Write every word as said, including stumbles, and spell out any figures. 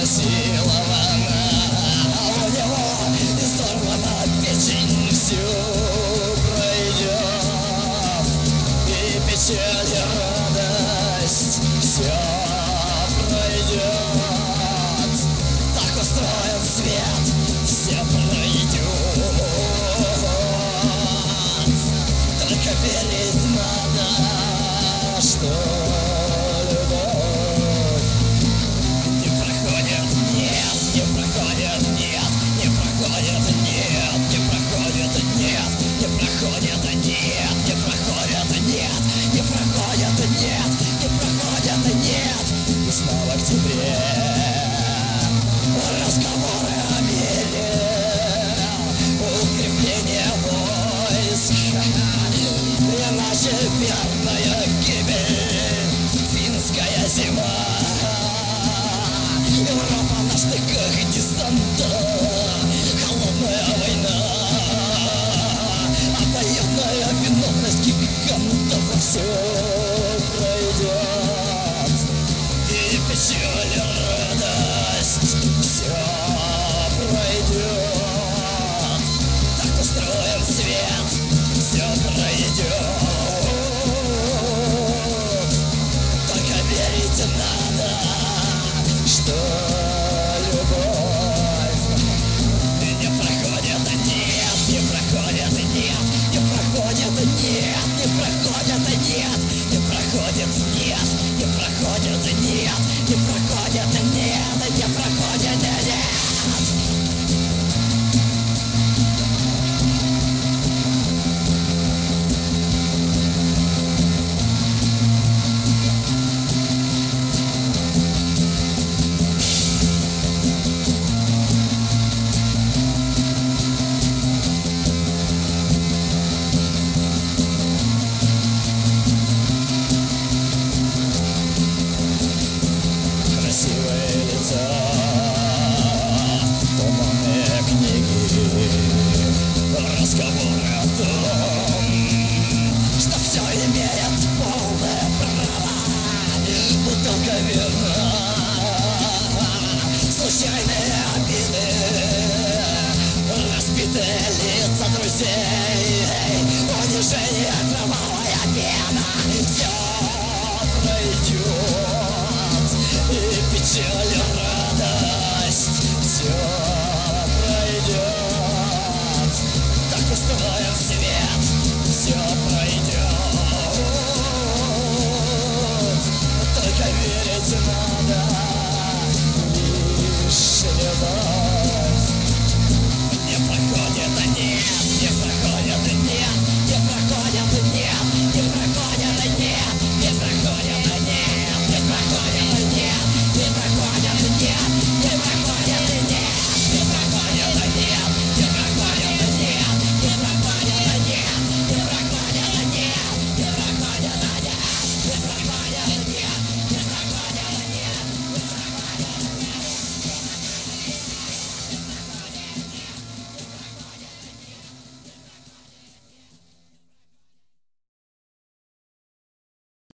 изнасилована, у него изорвана печень, всю пройдет, и печаль, и радость все пройдет. Так устроен свет, все пройдет. Только верить надо, что любовь не проходит, нет, не проходит, нет, не проходит, нет, не проходит, нет, не проходит, нет, не проходит, нет, не проходит, нет, не проходит, нет. И снова в октябре разговоры о мире, укрепление войск, иначе верная гибель, финская зима, Европа на штыках десанта, холодная война, обоюдная виновность гигантов, все пройдет, и печаль, и радость все пройдет. Так устроен свет, все пройдет. Только верить надо, что любовь не проходит, нет, не проходит, нет, не проходит, нет, не проходит, нет, не проходит, нет, не проходит, нет, не проходит, нет, не проходит, нет. Красивые лица, туманные книги, разговоры о том, что все имеет полное право, бутылка вина, случайные обиды, разбитые лица друзей, унижение, кровавая пена, все пройдет, и печаль,